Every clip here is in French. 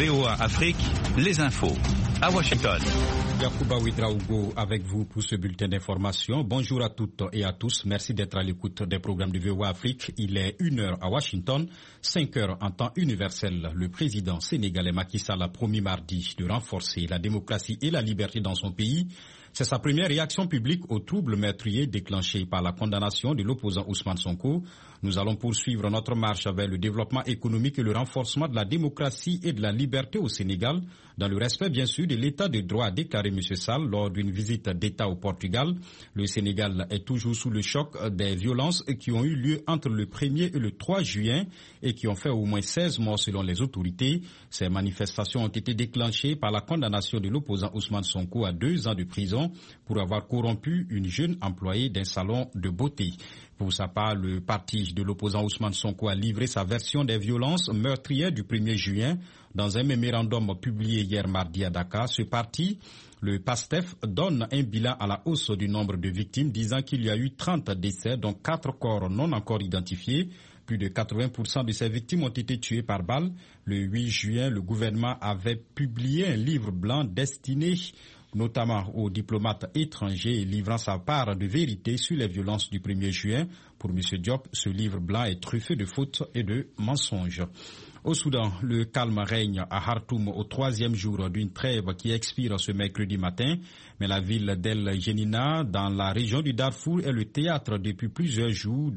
VOA Afrique, les infos. À Washington. Yacouba Ouedraogo avec vous pour ce bulletin d'information. Bonjour à toutes et à tous. Merci d'être à l'écoute des programmes de VOA Afrique. Il est 1h à Washington, 5h en temps universel. Le président sénégalais Macky Sall a promis mardi de renforcer la démocratie et la liberté dans son pays. C'est sa première réaction publique aux troubles meurtriers déclenchés par la condamnation de l'opposant Ousmane Sonko. Nous allons poursuivre notre marche vers le développement économique et le renforcement de la démocratie et de la liberté au Sénégal, dans le respect bien sûr de l'état de droit, a déclaré M. Sall lors d'une visite d'État au Portugal. Le Sénégal est toujours sous le choc des violences qui ont eu lieu entre le 1er et le 3 juin et qui ont fait au moins 16 morts selon les autorités. Ces manifestations ont été déclenchées par la condamnation de l'opposant Ousmane Sonko à 2 ans de prison pour avoir corrompu une jeune employée d'un salon de beauté. Pour sa part, le parti de l'opposant Ousmane Sonko a livré sa version des violences meurtrières du 1er juin dans un mémorandum publié hier mardi à Dakar. Ce parti, le PASTEF, donne un bilan à la hausse du nombre de victimes, disant qu'il y a eu 30 décès, dont 4 corps non encore identifiés. Plus de 80% de ces victimes ont été tuées par balle. Le 8 juin, le gouvernement avait publié un livre blanc destiné notamment aux diplomates étrangers, livrant sa part de vérité sur les violences du 1er juin. Pour M. Diop, ce livre blanc est truffé de fautes et de mensonges. Au Soudan, le calme règne à Khartoum au 3e jour d'une trêve qui expire ce mercredi matin. Mais la ville d'El Génina, dans la région du Darfour, est le théâtre depuis plusieurs jours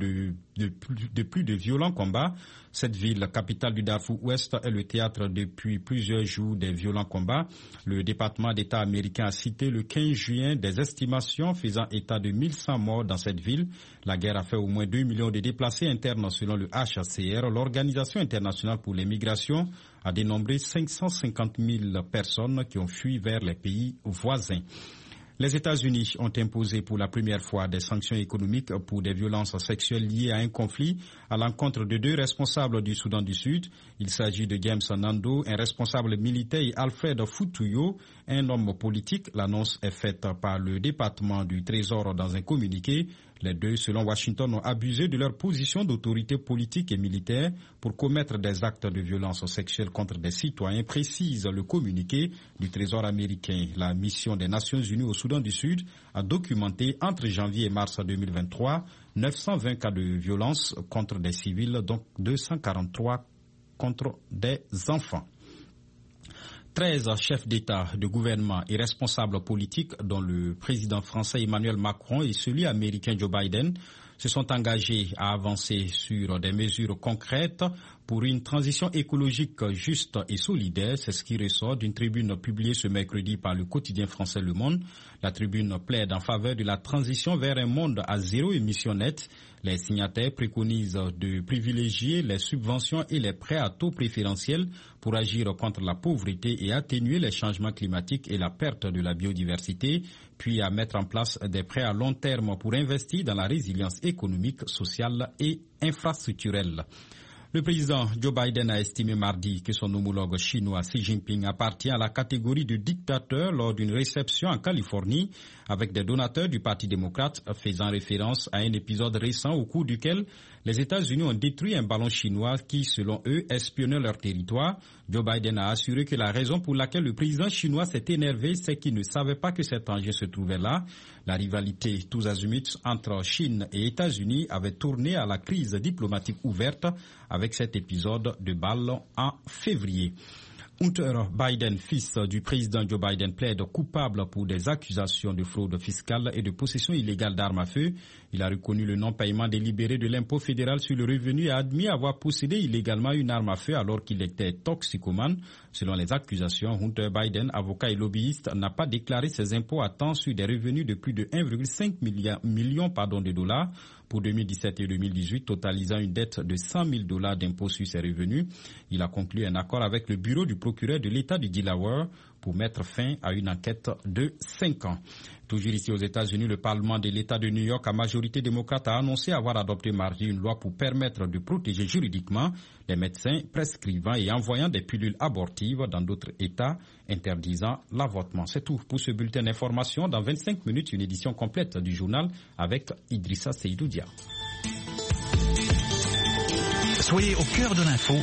de plus de violents combats. Cette ville, capitale du Darfour-Ouest, est le théâtre depuis plusieurs jours des violents combats. Le département d'État américain a cité le 15 juin des estimations faisant état de 1100 morts dans cette ville. La guerre a fait au moins 2 millions de déplacés internes selon le HCR. L'Organisation internationale pour les migrations a dénombré 550 000 personnes qui ont fui vers les pays voisins. Les États-Unis ont imposé pour la première fois des sanctions économiques pour des violences sexuelles liées à un conflit à l'encontre de 2 responsables du Soudan du Sud. Il s'agit de James Nando, un responsable militaire, et Alfred Futuyo, un homme politique. L'annonce est faite par le département du Trésor dans un communiqué. Les 2, selon Washington, ont abusé de leur position d'autorité politique et militaire pour commettre des actes de violence sexuelle contre des citoyens, précise le communiqué du Trésor américain. La mission des Nations Unies au Soudan du Sud a documenté entre janvier et mars 2023 920 cas de violence contre des civils, dont 243 contre des enfants. 13 chefs d'État, de gouvernement et responsables politiques, dont le président français Emmanuel Macron et celui américain Joe Biden, se sont engagés à avancer sur des mesures concrètes pour une transition écologique juste et solidaire. C'est ce qui ressort d'une tribune publiée ce mercredi par le quotidien français Le Monde. La tribune plaide en faveur de la transition vers un monde à zéro émission nette. Les signataires préconisent de privilégier les subventions et les prêts à taux préférentiels pour agir contre la pauvreté et atténuer les changements climatiques et la perte de la biodiversité, puis à mettre en place des prêts à long terme pour investir dans la résilience économique, sociale et infrastructurelle. Le président Joe Biden a estimé mardi que son homologue chinois Xi Jinping appartient à la catégorie de dictateur lors d'une réception en Californie avec des donateurs du Parti démocrate, faisant référence à un épisode récent au cours duquel les États-Unis ont détruit un ballon chinois qui, selon eux, espionnait leur territoire. Joe Biden a assuré que la raison pour laquelle le président chinois s'est énervé, c'est qu'il ne savait pas que cet enjeu se trouvait là. La rivalité tous azimuts entre Chine et États-Unis avait tourné à la crise diplomatique ouverte avec cet épisode de balle en février. Hunter Biden, fils du président Joe Biden, plaide coupable pour des accusations de fraude fiscale et de possession illégale d'armes à feu. Il a reconnu le non-paiement délibéré de l'impôt fédéral sur le revenu et a admis avoir possédé illégalement une arme à feu alors qu'il était toxicomane. Selon les accusations, Hunter Biden, avocat et lobbyiste, n'a pas déclaré ses impôts à temps sur des revenus de plus de 1,5 million de dollars pour 2017 et 2018, totalisant une dette de 100 000 $ d'impôts sur ses revenus. Il a conclu un accord avec le bureau du procureur de l'État du Delaware pour mettre fin à une enquête de 5 ans. Toujours ici aux États-Unis, le Parlement de l'État de New York, à majorité démocrate, a annoncé avoir adopté mardi une loi pour permettre de protéger juridiquement les médecins prescrivant et envoyant des pilules abortives dans d'autres États, interdisant l'avortement. C'est tout pour ce bulletin d'information. Dans 25 minutes, une édition complète du journal avec Idrissa Seydou Dia. Soyez au cœur de l'info